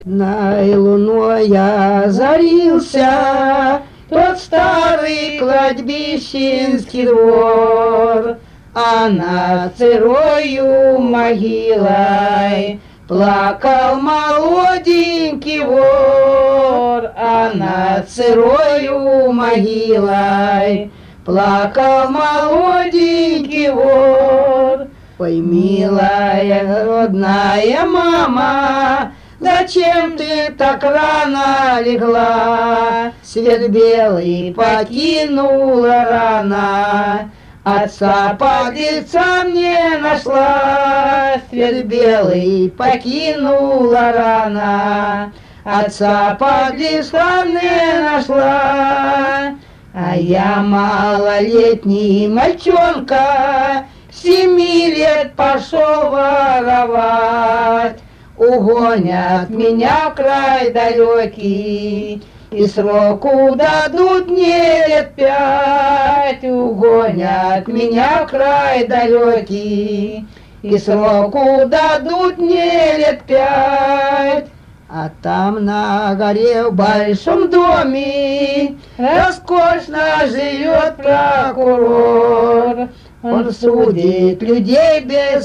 На луной я озарился тот старый кладбищенский двор, а над сырою могилой плакал молоденький вор, а над сырою могилой плакал молоденький вор. Ой, милая родная мама, зачем ты так рано легла? Свет белый покинула рано, отца подлеца мне нашла. Свет белый покинула рано, отца подлеца мне нашла. А я малолетний мальчонка, 7 лет пошел воровать. Угонят меня в край далекий, и сроку дадут мне лет 5. Угонят меня в край далекий, и сроку дадут мне лет 5. А там на горе в большом доме роскошно живет прокурор. Он судит людей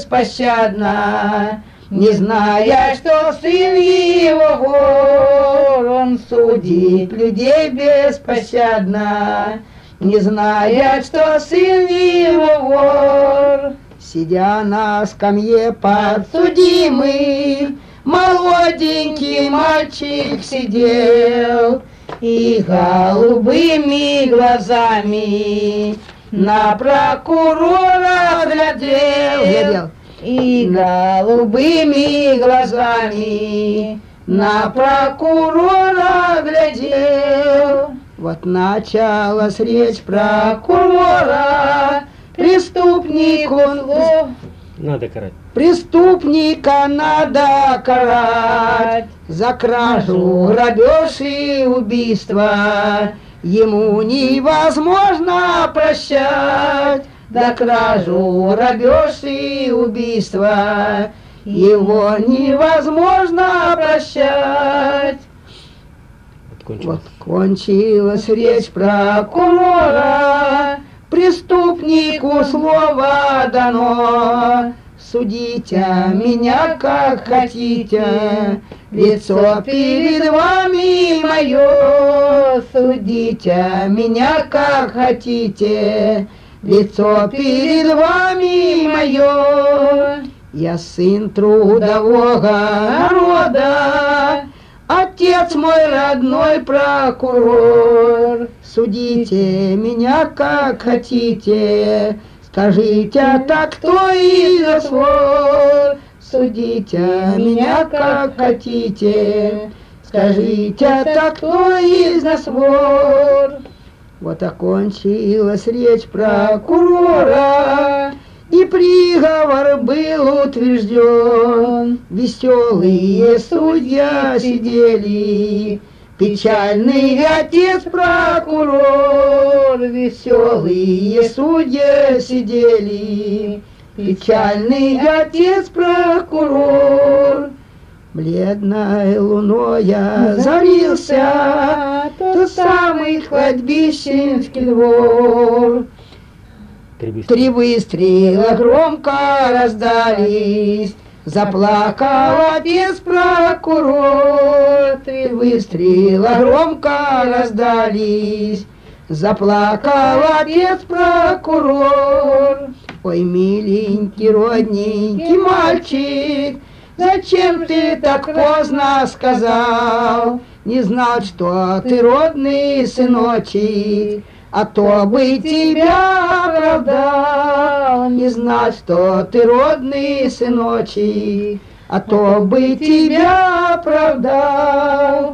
беспощадно, не зная, что сын его вор. Он судит людей беспощадно, не зная, что сын его вор. Сидя на скамье подсудимых, молоденький мальчик сидел и голубыми глазами на прокурора глядел. И голубыми глазами на прокурора глядел. Вот началась речь прокурора, преступник он... Надо карать. Преступника надо карать за кражу, грабеж и убийство. Ему невозможно прощать за кражу, грабеж и убийство. Его невозможно прощать. Вот кончилась речь прокурора, преступнику слово дано. Судите меня как хотите, лицо перед вами мое. Судите меня как хотите, лицо перед вами мое. Я сын трудового народа, отец мой родной прокурор. Судите меня как хотите, скажите, а так кто из свор? Судите меня как хотите, скажите, а так кто из нас вор? Вот окончилась речь прокурора, и приговор был утвержден. Веселые судья сидели, печальный отец прокурор. Веселые судья сидели, печальный отец прокурор. Бледной луной озарился тот самый кладбищенский двор. 3 выстрела громко раздались, заплакал отец прокурор. 3 выстрела громко раздались, заплакал отец прокурор. Ой, миленький, родненький мальчик, зачем ты так поздно сказал? Не знал, что ты родный сыночек, а то бы тебя оправдал. Не знал, что ты родный сыночек, а то бы тебя оправдал.